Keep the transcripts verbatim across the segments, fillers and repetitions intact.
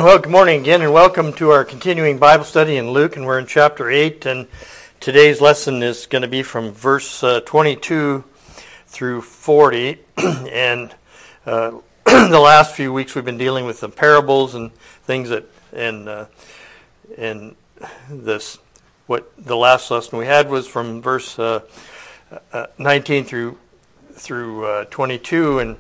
Well, good morning again, and welcome to our continuing Bible study in Luke, and we're in chapter eight, and today's lesson is going to be from verse uh, twenty-two through forty, and uh, the last few weeks we've been dealing with the parables and things that, and uh, and this, what the last lesson we had was from verse uh, uh, nineteen through through uh, twenty-two, and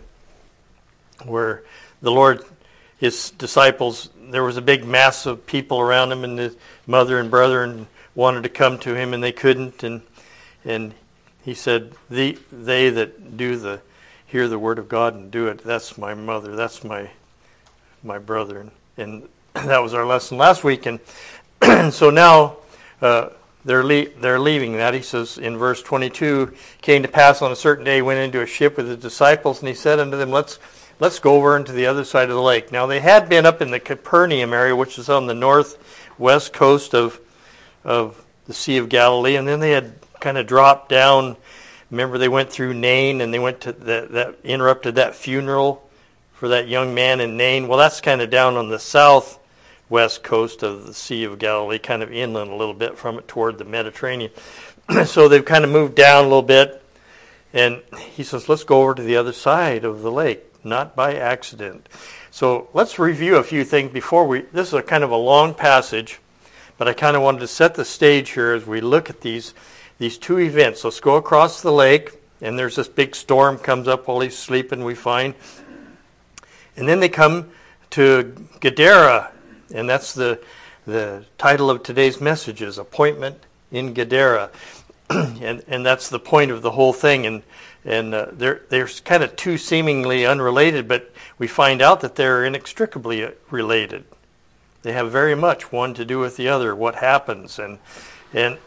where the Lord, his disciples, there was a big mass of people around him, and his mother and brother and wanted to come to him, and they couldn't. And and he said, "The they that do the hear the word of God and do it, that's my mother, that's my my brother." And, and that was our lesson last week. And, and so now uh, they're le- they're leaving that. He says in verse twenty-two, "Came to pass on a certain day, he went into a ship with his disciples, and he said unto them, Let's Let's go over into the other side of the lake." Now they had been up in the Capernaum area, which is on the northwest coast of of the Sea of Galilee, and then they had kind of dropped down. Remember, they went through Nain, and they went to that, that interrupted that funeral for that young man in Nain. Well, that's kind of down on the southwest coast of the Sea of Galilee, kind of inland a little bit from it toward the Mediterranean. So they've kind of moved down a little bit, and he says, "Let's go over to the other side of the lake." Not by accident. So let's review a few things before we, this is a kind of a long passage, but I kind of wanted to set the stage here as we look at these these two events. Let's go across the lake, and there's this big storm comes up while he's sleeping, we find. And then they come to Gadara, and that's the the title of today's message is Appointment in Gadara. and and that's the point of the whole thing. And And uh, they're they're kind of two seemingly unrelated, but we find out that they're inextricably related. They have very much one to do with the other. What happens, and and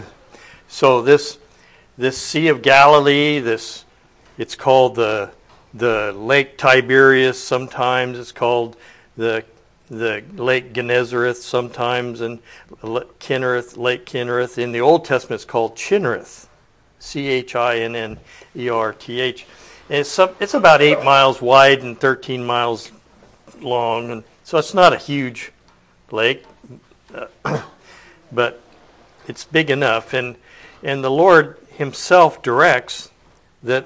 so this this Sea of Galilee, this it's called the the Lake Tiberias. Sometimes it's called the the Lake Gennesareth. Sometimes, and Kinnereth, Lake Kinnereth. In the Old Testament, it's called Chinnereth. C H I N N E R T H. And it's, some, it's about eight miles wide and thirteen miles long, and so it's not a huge lake, uh, but it's big enough. And and the Lord Himself directs that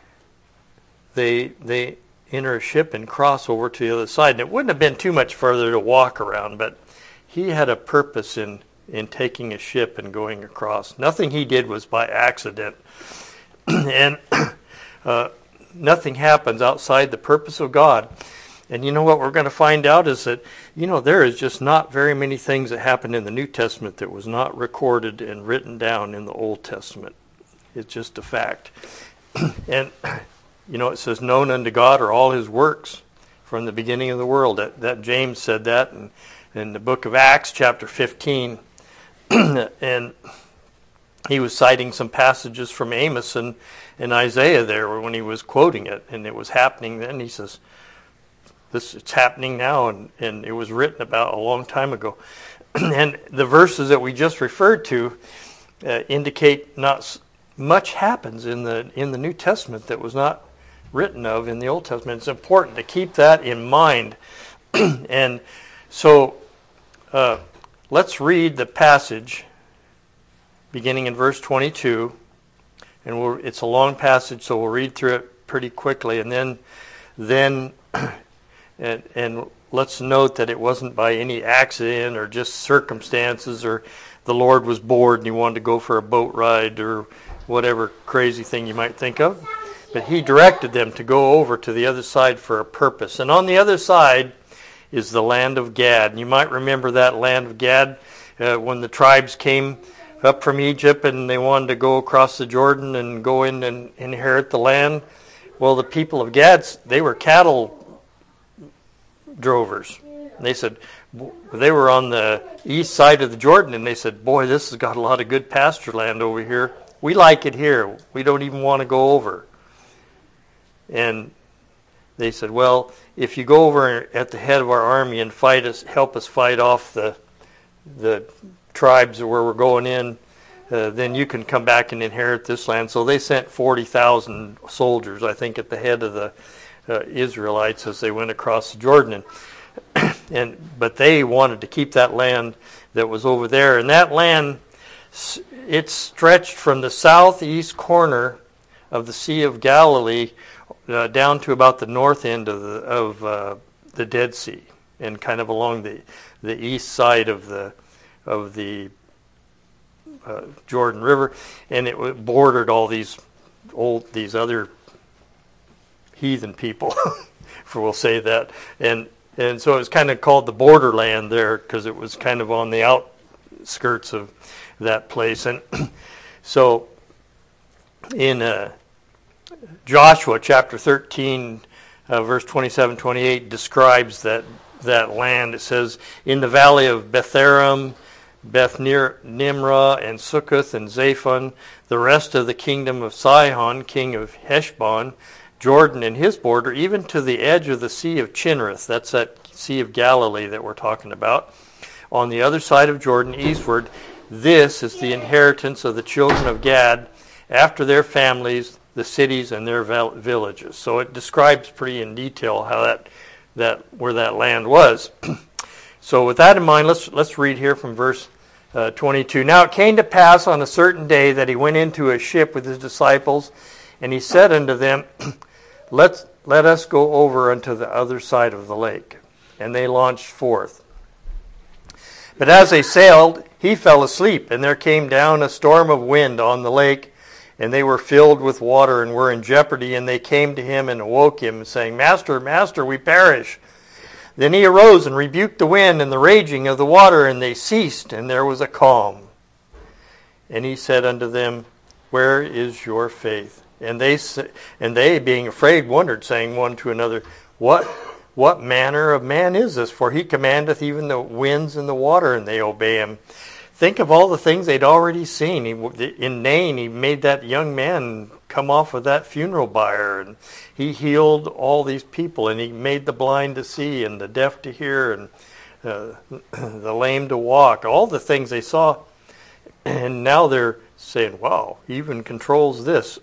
they they enter a ship and cross over to the other side. And it wouldn't have been too much further to walk around, but He had a purpose in. in taking a ship and going across. Nothing he did was by accident. and uh, nothing happens outside the purpose of God. And you know what we're going to find out is that, you know, there is just not very many things that happened in the New Testament that was not recorded and written down in the Old Testament. It's just a fact. and, you know, it says, known unto God are all his works from the beginning of the world. That, that James said that in, in the book of Acts, chapter fifteen. And he was citing some passages from Amos and, and Isaiah there when he was quoting it, and it was happening then. He says, "This it's happening now," and, and it was written about a long time ago. And the verses that we just referred to uh, indicate not much happens in the in the New Testament that was not written of in the Old Testament. It's important to keep that in mind. And so uh, let's read the passage beginning in verse twenty-two, and we'll, it's a long passage, so we'll read through it pretty quickly, and then, then, and, and let's note that it wasn't by any accident or just circumstances, or the Lord was bored and he wanted to go for a boat ride or whatever crazy thing you might think of, but He directed them to go over to the other side for a purpose. And on the other side is the land of Gad. And you might remember that land of Gad uh, when the tribes came up from Egypt and they wanted to go across the Jordan and go in and inherit the land. Well, the people of Gad, they were cattle drovers. And they said, they were on the east side of the Jordan, and they said, "Boy, this has got a lot of good pasture land over here. We like it here. We don't even want to go over." And they said, "Well, if you go over at the head of our army and fight us, help us fight off the the tribes where we're going in, uh, then you can come back and inherit this land." So they sent forty thousand soldiers, I think, at the head of the uh, Israelites as they went across the Jordan. And and but they wanted to keep that land that was over there. And that land, it stretched from the southeast corner of the Sea of Galilee uh, down to about the north end of the of uh, the Dead Sea, and kind of along the the east side of the of the uh, Jordan River, and it bordered all these old these other heathen people, for we'll say that, and and so it was kind of called the borderland there because it was kind of on the outskirts of that place. And so in uh, Joshua chapter thirteen, uh, verse twenty-seven, twenty-eight describes that that land. It says, in the valley of Betharam, Beth Nimrah, and Sukkoth, and Zaphon, the rest of the kingdom of Sihon, king of Heshbon, Jordan and his border, even to the edge of the Sea of Chinnereth. That's that Sea of Galilee that we're talking about. On the other side of Jordan, eastward, this is the inheritance of the children of Gad, after their families, the cities, and their villages. So it describes pretty in detail how that that where that land was. So with that in mind, let's let's read here from verse uh, twenty-two. Now it came to pass on a certain day that he went into a ship with his disciples, and he said unto them, Let let us go over unto the other side of the lake. And they launched forth. But as they sailed, he fell asleep, and there came down a storm of wind on the lake, and they were filled with water and were in jeopardy. And they came to him and awoke him, saying, Master, Master, we perish. Then he arose and rebuked the wind and the raging of the water, and they ceased, and there was a calm. And he said unto them, Where is your faith? And they, and they, being afraid, wondered, saying one to another, What, what manner of man is this? For he commandeth even the winds and the water, and they obey him. Think of all the things they'd already seen. He, in Nain, he made that young man come off of that funeral bier, and he healed all these people, and he made the blind to see, and the deaf to hear, and uh, the lame to walk. All the things they saw, and now they're saying, wow, he even controls this.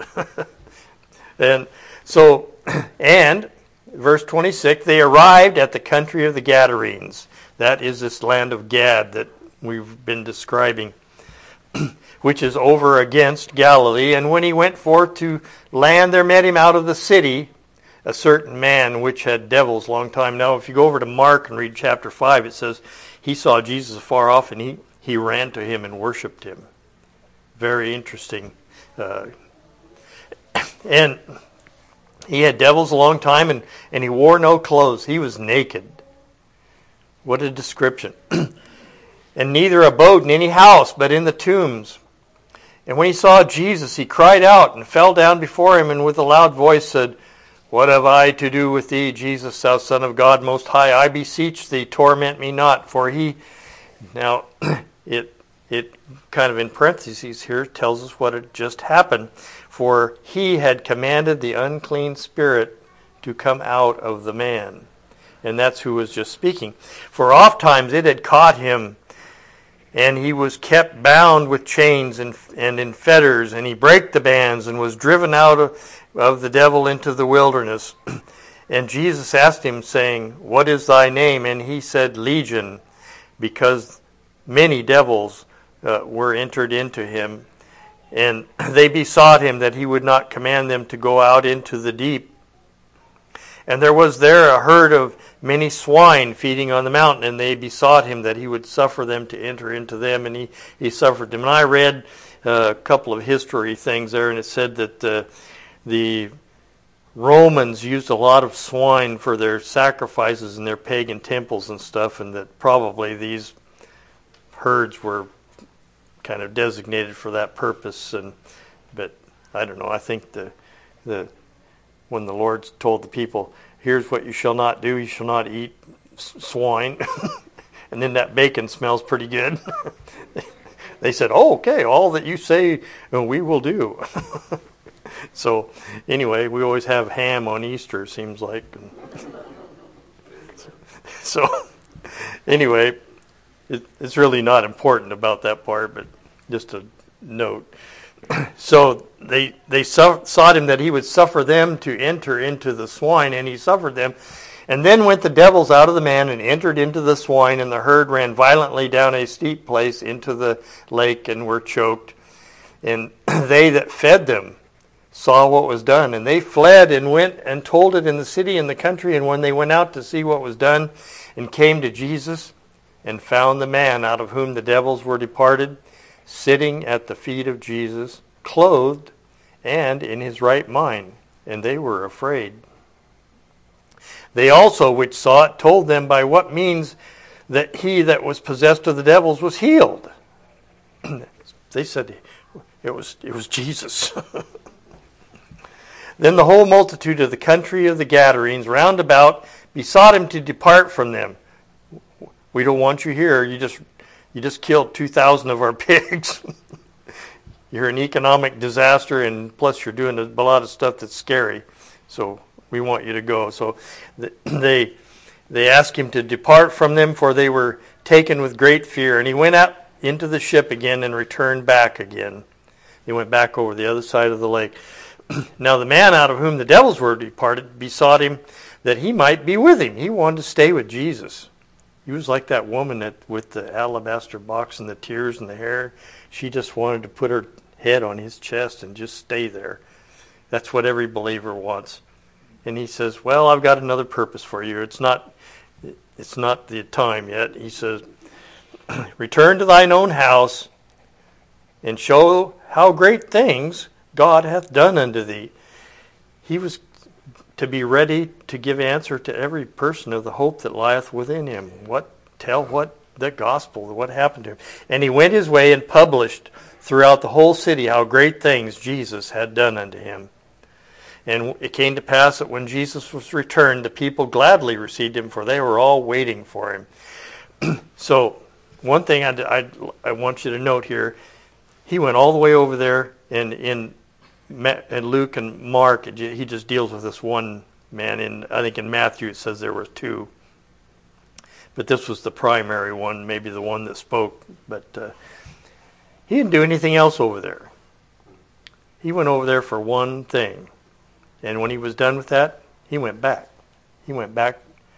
And so, and verse twenty-six, they arrived at the country of the Gadarenes. That is this land of Gad that we've been describing, which is over against Galilee. And when he went forth to land, there met him out of the city a certain man which had devils long time. Now, if you go over to Mark and read chapter five, it says he saw Jesus afar off, and he, he ran to him and worshipped him. Very interesting. Uh, and he had devils a long time, and, and he wore no clothes. He was naked. What a description. And neither abode in any house, but in the tombs. And when he saw Jesus, he cried out and fell down before him, and with a loud voice said, What have I to do with thee, Jesus, thou Son of God Most High? I beseech thee, torment me not. For he... Now, it it kind of in parentheses here tells us what had just happened. For he had commanded the unclean spirit to come out of the man. And that's who was just speaking. For oft times it had caught him, and he was kept bound with chains and, and in fetters, and he brake the bands and was driven out of, of the devil into the wilderness. And Jesus asked him, saying, What is thy name? And he said, Legion, because many devils uh, were entered into him. And they besought him that he would not command them to go out into the deep. And there was there a herd of many swine feeding on the mountain, and they besought him that he would suffer them to enter into them, and he, he suffered them. And I read uh, a couple of history things there, and it said that uh, the Romans used a lot of swine for their sacrifices in their pagan temples and stuff, and that probably these herds were kind of designated for that purpose. And but I don't know. I think the the when the Lord told the people, here's what you shall not do, you shall not eat swine, and then that bacon smells pretty good. They said, oh, okay, all that you say we will do. So anyway, we always have ham on Easter, seems like. So anyway, it, it's really not important about that part, but just a note. So they they sought him that he would suffer them to enter into the swine, and he suffered them. And then went the devils out of the man and entered into the swine, and the herd ran violently down a steep place into the lake and were choked. And they that fed them saw what was done, and they fled and went and told it in the city and the country. And when they went out to see what was done and came to Jesus and found the man out of whom the devils were departed, sitting at the feet of Jesus, clothed and in his right mind, and they were afraid. They also which saw it told them by what means that he that was possessed of the devils was healed. They said it was it was Jesus. Then the whole multitude of the country of the Gadarenes round about besought him to depart from them. We don't want you here. You just you just killed two thousand of our pigs. You're an economic disaster, and plus you're doing a lot of stuff that's scary. So we want you to go. So they they asked him to depart from them, for they were taken with great fear. And he went out into the ship again and returned back again. He went back over the other side of the lake. Now the man out of whom the devils were departed besought him that he might be with him. He wanted to stay with Jesus. He was like that woman that with the alabaster box and the tears and the hair. She just wanted to put her head on his chest and just stay there. That's what every believer wants. And he says, well, I've got another purpose for you. It's not it's not the time yet. He says, return to thine own house and show how great things God hath done unto thee. He was to be ready to give answer to every person of the hope that lieth within him. What tell what the gospel, what happened to him. And he went his way and published throughout the whole city how great things Jesus had done unto him. And it came to pass that when Jesus was returned, the people gladly received him, for they were all waiting for him. So one thing I, I, I want you to note here, he went all the way over there, and in in Luke and Mark, he just deals with this one man. In I think in Matthew it says there were two, but this was the primary one, maybe the one that spoke. But uh, he didn't do anything else over there. He went over there for one thing, and when he was done with that, he went back. He went back.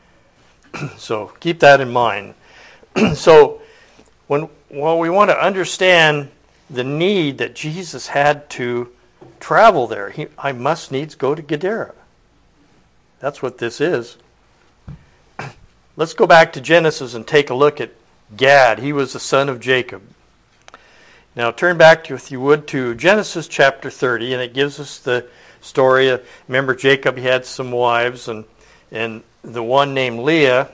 So keep that in mind. So when well, we want to understand the need that Jesus had to travel there. He, I must needs go to Gadara. That's what this is. Let's go back to Genesis and take a look at Gad. He was the son of Jacob. Now turn back, to, if you would, to Genesis chapter thirty, and it gives us the story of, remember Jacob, he had some wives, and, and the one named Leah,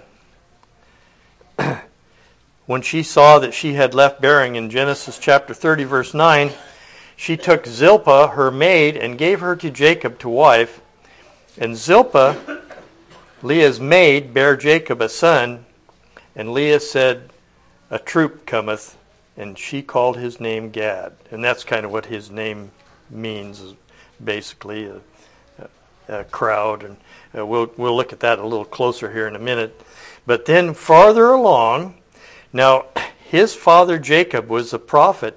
when she saw that she had left bearing in Genesis chapter thirty, verse nine, she took Zilpah, her maid, and gave her to Jacob to wife. And Zilpah, Leah's maid, bare Jacob a son. And Leah said, a troop cometh. And she called his name Gad. And that's kind of what his name means, is basically a, a, a crowd. And uh, we'll, we'll look at that a little closer here in a minute. But then farther along, now his father Jacob was a prophet.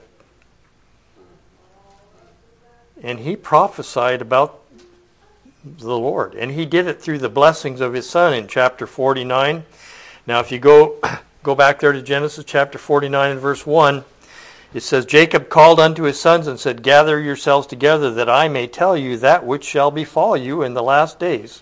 And he prophesied about the Lord. And he did it through the blessings of his son in chapter forty-nine. Now if you go go back there to Genesis chapter forty-nine and verse one, it says, Jacob called unto his sons and said, gather yourselves together, that I may tell you that which shall befall you in the last days.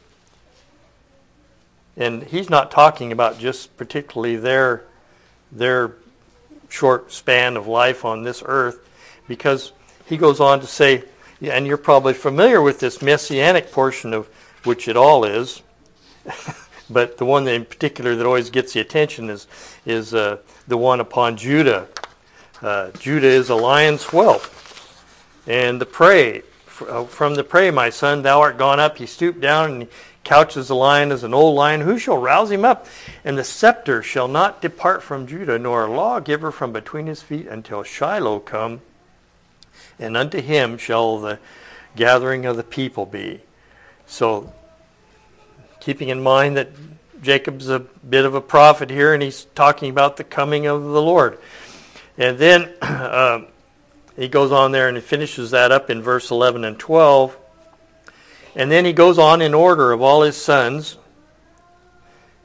And he's not talking about just particularly their, their short span of life on this earth, because he goes on to say, and you're probably familiar with this messianic portion of which it all is, but the one that in particular that always gets the attention is is uh, the one upon Judah. Uh, Judah is a lion's whelp, and the prey from the prey, my son, thou art gone up. He stooped down and he couches the lion as an old lion. Who shall rouse him up? And the scepter shall not depart from Judah, nor a lawgiver from between his feet, until Shiloh come. And unto him shall the gathering of the people be. So, keeping in mind that Jacob's a bit of a prophet here, and he's talking about the coming of the Lord. And then uh, he goes on there and he finishes that up in verse eleven and twelve. And then he goes on in order of all his sons.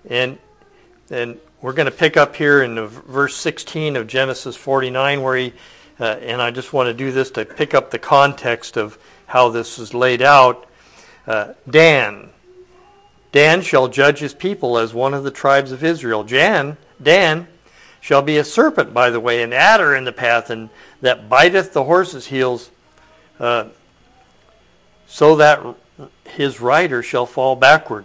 And and we're going to pick up here in the verse sixteen of Genesis forty-nine, where he, uh, and I just want to do this to pick up the context of how this is laid out. Uh, Dan. Dan shall judge his people as one of the tribes of Israel. Jan, Dan shall be a serpent by the way, an adder in the path, and that biteth the horse's heels, uh, so that his rider shall fall backward.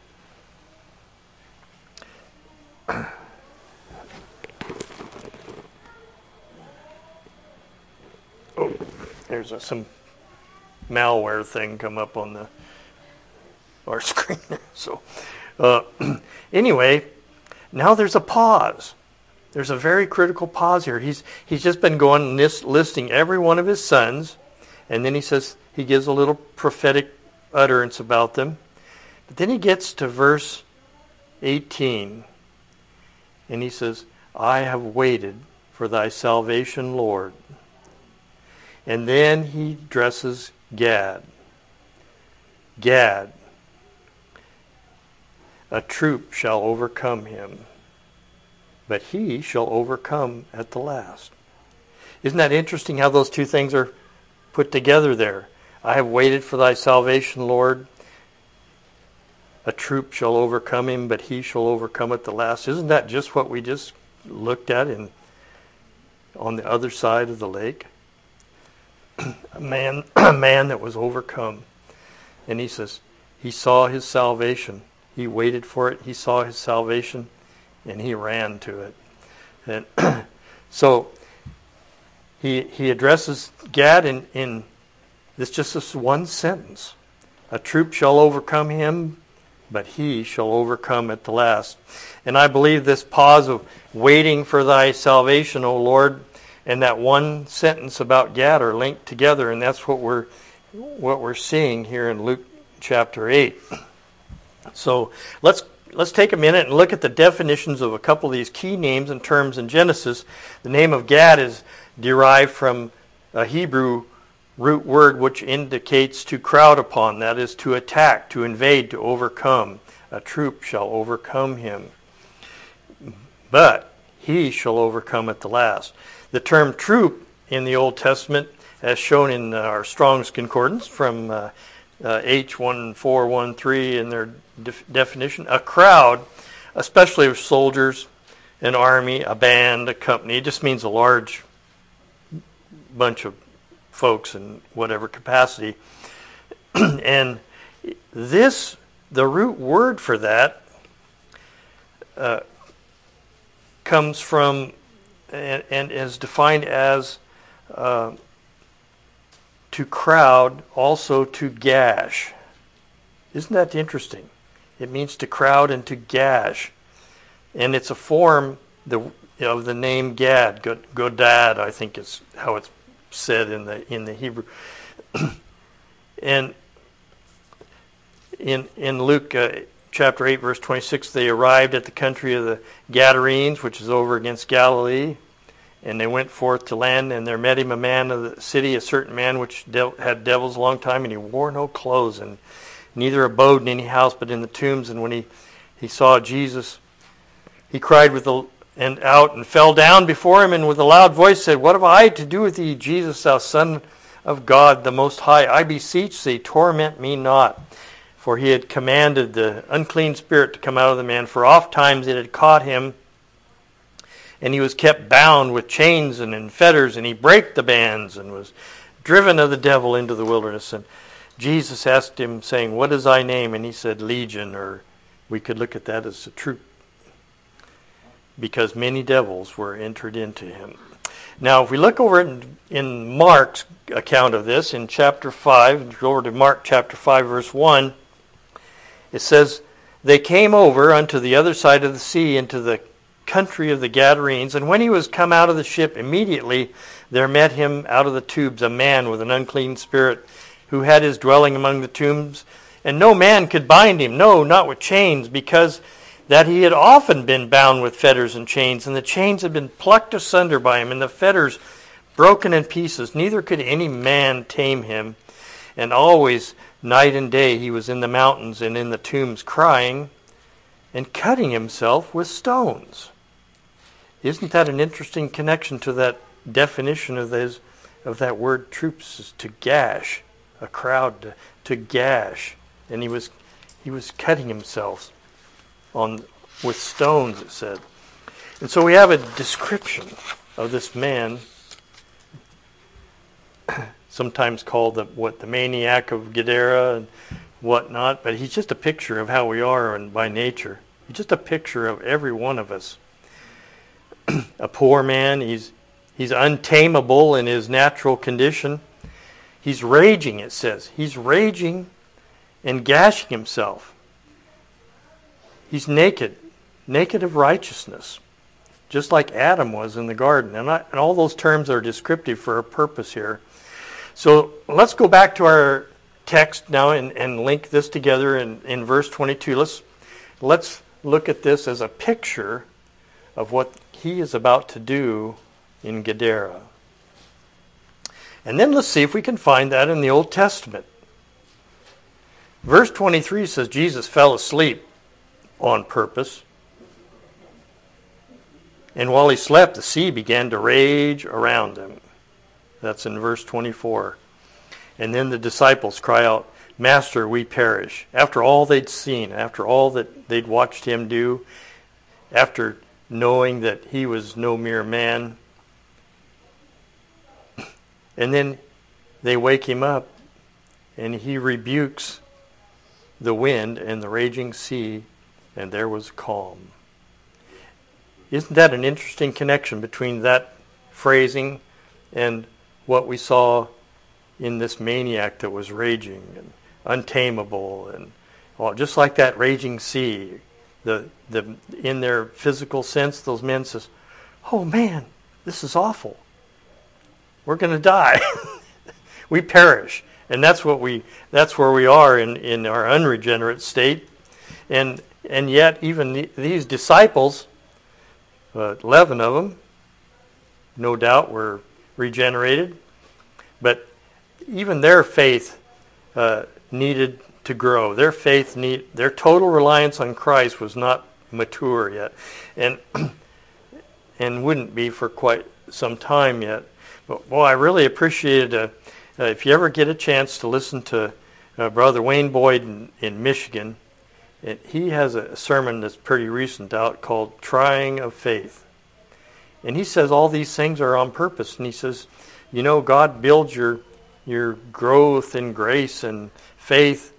Oh, there's a, some malware thing come up on the our screen there. So, uh, anyway, now there's a pause. There's a very critical pause here. He's he's just been going list, listing every one of his sons, and then he says he gives a little prophetic utterance about them. But then he gets to verse eighteen, and he says, "I have waited for thy salvation, Lord." And then he addresses Gad. Gad, a troop shall overcome him, but he shall overcome at the last. Isn't that interesting how those two things are put together there? I have waited for thy salvation, Lord. A troop shall overcome him, but he shall overcome at the last. Isn't that just what we just looked at in on the other side of the lake? a man, a man that was overcome. And he says, he saw his salvation. He waited for it. He saw his salvation, and he ran to it. And so he he addresses Gad in, in this just this one sentence. A troop shall overcome him, but he shall overcome at the last. And I believe this pause of waiting for thy salvation, O Lord, and that one sentence about Gad are linked together, and that's what we're what we're seeing here in Luke chapter eight. So let's let's take a minute and look at the definitions of a couple of these key names and terms in Genesis. The name of Gad is derived from a Hebrew root word which indicates to crowd upon, that is, to attack, to invade, to overcome. A troop shall overcome him, but he shall overcome at the last. The term troop in the Old Testament, as shown in our Strong's Concordance from uh, uh, H one four one three in their def- definition, a crowd, especially of soldiers, an army, a band, a company. It just means a large bunch of folks in whatever capacity. And this, the root word for that, uh, comes from and, and is defined as uh, to crowd, also to gash. Isn't that interesting? It means to crowd and to gash. And it's a form the, of the name Gad. Godad, I think is how it's said in the in the Hebrew. And in in Luke uh, chapter eight, verse twenty-six, they arrived at the country of the Gadarenes, which is over against Galilee. And they went forth to land, and there met him a man of the city, a certain man which de- had devils a long time, and he wore no clothes, and neither abode in any house but in the tombs. And when he, he saw Jesus, he cried with a, and out and fell down before him, and with a loud voice said, "What have I to do with thee, Jesus, thou Son of God the Most High? I beseech thee, torment me not." For he had commanded the unclean spirit to come out of the man, for oft times it had caught him, and he was kept bound with chains and in fetters, and he brake the bands and was driven of the devil into the wilderness. And Jesus asked him, saying, "What is thy name?" And he said, "Legion," or we could look at that as a troop, because many devils were entered into him. Now, if we look over in, in Mark's account of this, in chapter five, go over to Mark chapter five, verse one, it says, "They came over unto the other side of the sea, into the country of the Gadarenes, and when he was come out of the ship, immediately there met him out of the tombs a man with an unclean spirit, who had his dwelling among the tombs, and no man could bind him, no, not with chains, because that he had often been bound with fetters and chains, and the chains had been plucked asunder by him, and the fetters broken in pieces. Neither could any man tame him. And always, night and day, he was in the mountains and in the tombs, crying and cutting himself with stones. Isn't that an interesting connection to that definition of those, of that word troops, is to gash, a crowd to, to gash. And he was he was cutting himself on with stones, it said. And so we have a description of this man, sometimes called the what the maniac of Gadara and whatnot, but he's just a picture of how we are and by nature. He's just a picture of every one of us. A poor man, he's he's untamable in his natural condition. He's raging, it says. He's raging and gashing himself. He's naked, naked of righteousness, just like Adam was in the garden. And, I, and all those terms are descriptive for a purpose here. So let's go back to our text now and, and link this together in, in verse twenty-two. Let's, let's look at this as a picture of what he is about to do in Gadara. And then let's see if we can find that in the Old Testament. Verse twenty-three says Jesus fell asleep on purpose. And while he slept, the sea began to rage around him. That's in verse twenty-four. And then the disciples cry out, Master, we perish. After all they'd seen, after all that they'd watched him do, after knowing that he was no mere man. And then they wake him up, and he rebukes the wind and the raging sea, and there was calm. Isn't that an interesting connection between that phrasing and what we saw in this maniac that was raging and untamable, and well, just like that raging sea? The the in their physical sense, those men says, "Oh man, this is awful. We're going to die. We perish." And that's what we that's where we are in, in our unregenerate state. And and yet even the, these disciples, uh, eleven of them, no doubt were regenerated, but even their faith uh, needed to grow. Their faith need their total reliance on Christ was not mature yet, and and wouldn't be for quite some time yet. But boy, I really appreciated uh, uh, if you ever get a chance to listen to uh, Brother Wayne Boyd in, in Michigan. It, he has a sermon that's pretty recent out called "Trying of Faith," and he says all these things are on purpose. And he says, you know, God builds your your growth in grace and faith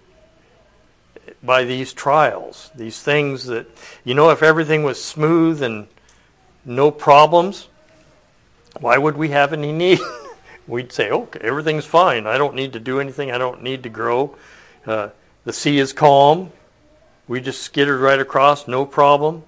by these trials, these things that, you know, if everything was smooth and no problems, why would we have any need? We'd say, okay, everything's fine. I don't need to do anything. I don't need to grow. Uh, the sea is calm. We just skittered right across, no problem.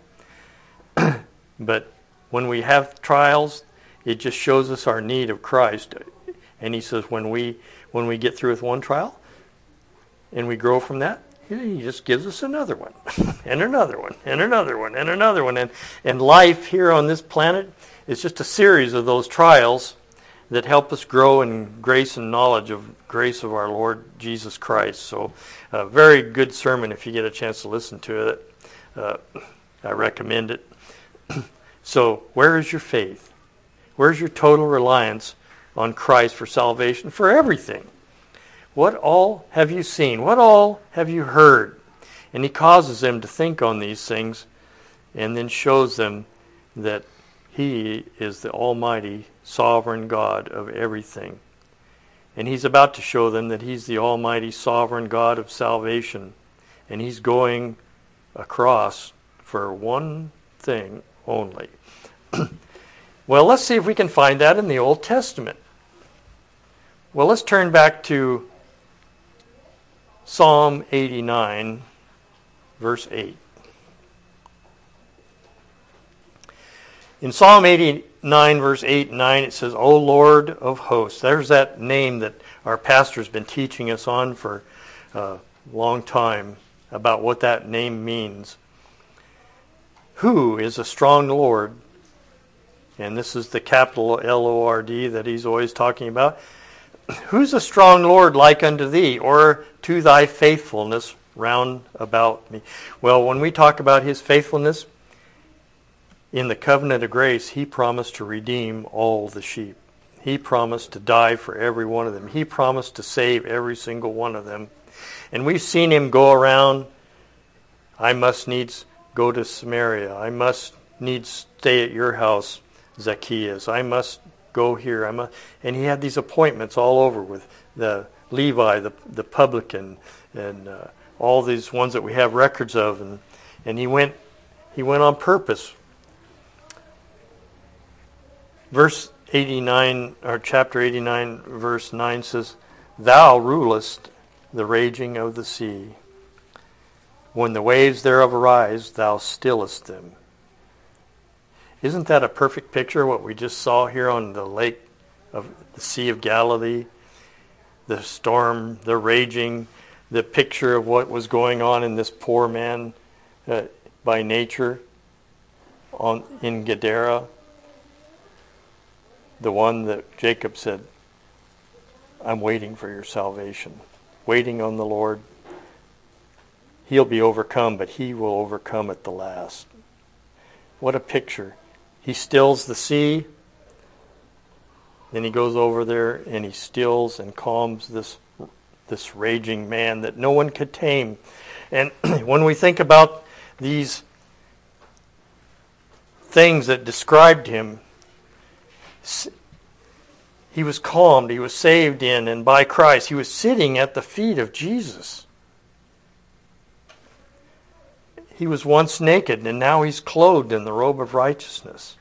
But when we have trials, it just shows us our need of Christ. And he says when we when we get through with one trial and we grow from that, he just gives us another one, and another one, and another one, and another one. And, and life here on this planet is just a series of those trials that help us grow in grace and knowledge of grace of our Lord Jesus Christ. So a very good sermon if you get a chance to listen to it. Uh, I recommend it. So where is your faith? Where's your total reliance on Christ for salvation, for everything? What all have you seen? What all have you heard? And he causes them to think on these things and then shows them that he is the almighty sovereign God of everything. And he's about to show them that he's the almighty sovereign God of salvation. And he's going across for one thing only. Well, let's see if we can find that in the Old Testament. Well, let's turn back to Psalm eighty-nine, verse eight. In Psalm eighty-nine, verse eight and nine, it says, O Lord of hosts. There's that name that our pastor's been teaching us on for a long time about what that name means. Who is a strong Lord? And this is the capital L O R D that he's always talking about. Who's a strong Lord like unto thee, or to thy faithfulness round about me. Well, when we talk about his faithfulness, in the covenant of grace, he promised to redeem all the sheep. He promised to die for every one of them. He promised to save every single one of them. And we've seen him go around. I must needs go to Samaria. I must needs stay at your house, Zacchaeus. I must go here. I must. And he had these appointments all over with the Levi, the, the publican, and uh, all these ones that we have records of. And, and he went he went on purpose. Verse eighty-nine, or chapter eighty-nine, verse nine says, Thou rulest the raging of the sea. When the waves thereof arise, thou stillest them. Isn't that a perfect picture of what we just saw here on the lake of the Sea of Galilee? The storm, the raging, the picture of what was going on in this poor man uh, by nature on in Gadara. The one that Jacob said, I'm waiting for your salvation. Waiting on the Lord. He'll be overcome, but he will overcome at the last. What a picture. He stills the sea. Then he goes over there and he stills and calms this, this raging man that no one could tame. And when we think about these things that described him, he was calmed, he was saved in and by Christ. He was sitting at the feet of Jesus. He was once naked and now he's clothed in the robe of righteousness.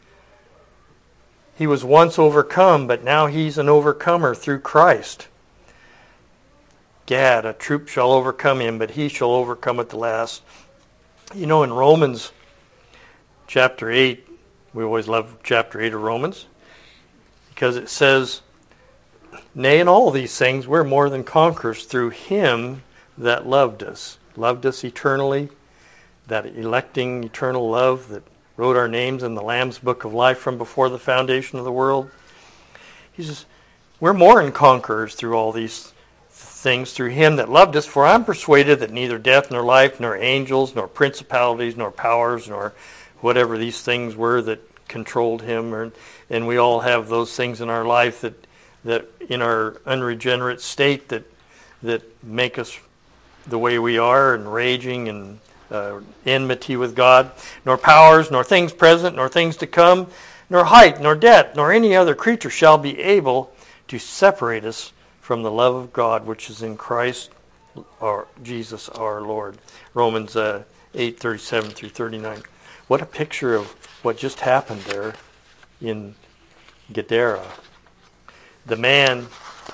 He was once overcome, but now he's an overcomer through Christ. Gad, a troop shall overcome him, but he shall overcome at the last. You know, in Romans chapter eight, we always love chapter eight of Romans, because it says, Nay, in all these things we're more than conquerors through him that loved us. Loved us eternally, that electing eternal love that wrote our names in the Lamb's book of life from before the foundation of the world. He says, we're more than conquerors through all these things, through him that loved us. For I'm persuaded that neither death nor life, nor angels, nor principalities, nor powers, nor whatever these things were that controlled him, or, and we all have those things in our life that that in our unregenerate state that that make us the way we are, and raging and uh, enmity with God, nor powers, nor things present, nor things to come, nor height, nor depth, nor any other creature shall be able to separate us from the love of God which is in Christ or Jesus our Lord. Romans uh, eight thirty-seven through thirty-nine. What a picture of what just happened there in Gadara. The man,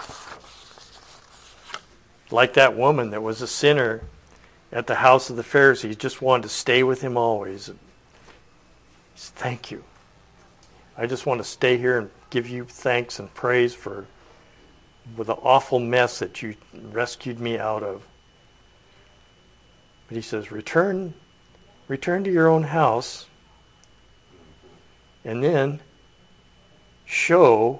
like that woman that was a sinner at the house of the Pharisees, just wanted to stay with him always. He said, thank you. I just want to stay here and give you thanks and praise for with the awful mess that you rescued me out of. But he says, return, return to your own house, and then show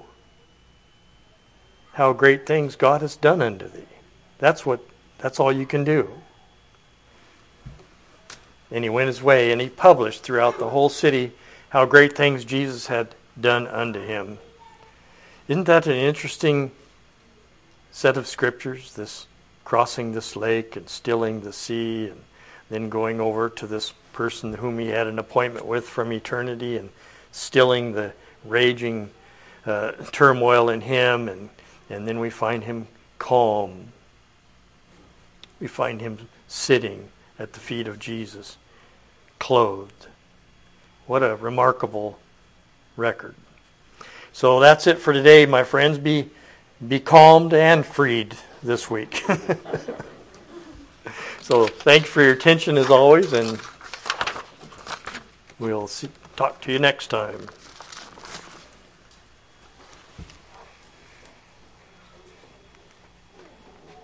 how great things God has done unto thee. That's what. That's all you can do. And he went his way, and he published throughout the whole city how great things Jesus had done unto him. Isn't that an interesting set of scriptures? This crossing this lake and stilling the sea, and then going over to this person whom he had an appointment with from eternity, and stilling the raging uh, turmoil in him, and, and then we find him calm. We find him sitting at the feet of Jesus, clothed. What a remarkable record. So that's it for today, my friends. Be be calmed and freed this week. So thank you for your attention as always, and we'll see, talk to you next time.